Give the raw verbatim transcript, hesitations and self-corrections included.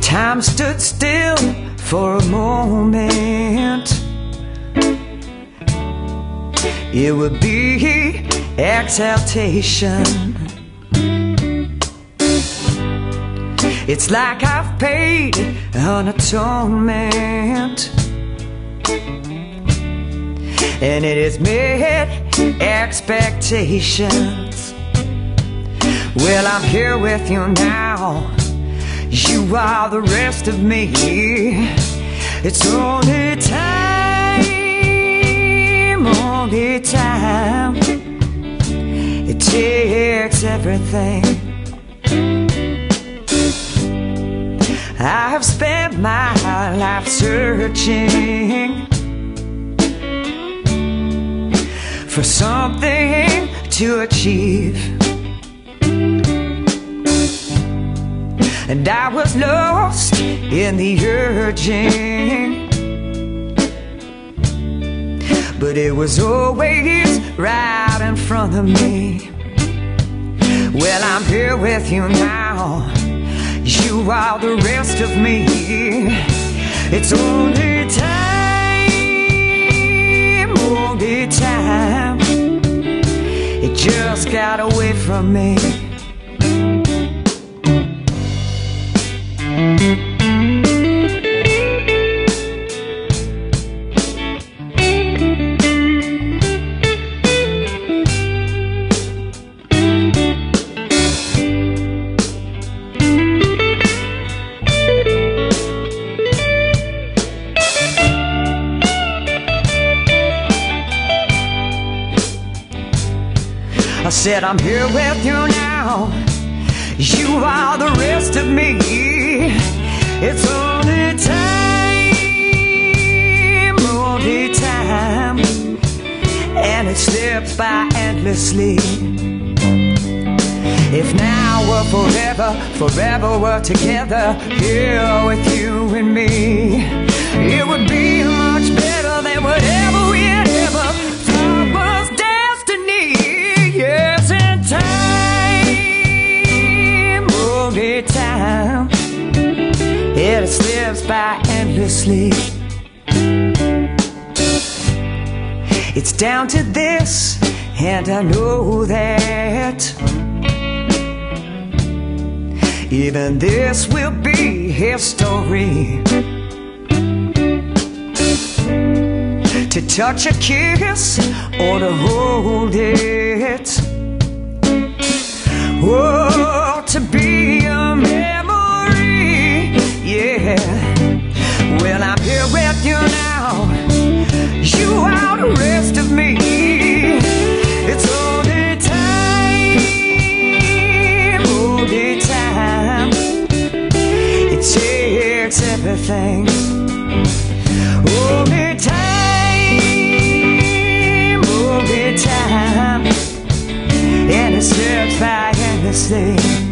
Time stood still for a moment. It would be exaltation. It's like I've paid an atonement, and it has met expectations. Well, I'm here with you now. You are the rest of me. It's only time, only time. It takes everything. I have spent my life searching for something to achieve, and I was lost in the urging, but it was always right in front of me. Well, I'm here with you now. You are the rest of me. It's only time, only time. It just got away from me. I said I'm here with you now. You are the rest of me. It's only time, only time, and it slips by endlessly. If now or forever, forever we're together, here with you and me, it would be much better than whatever we had ever thought was destiny. Yes, in time, only time, it slips by endlessly. It's down to this, and I know that even this will be history. To touch a kiss or to hold it, oh, to be a memory, yeah. Well, I'm here with you now. You are the rest of me. It's only time, only time. It takes everything. Only time, only time, and it slips by endlessly.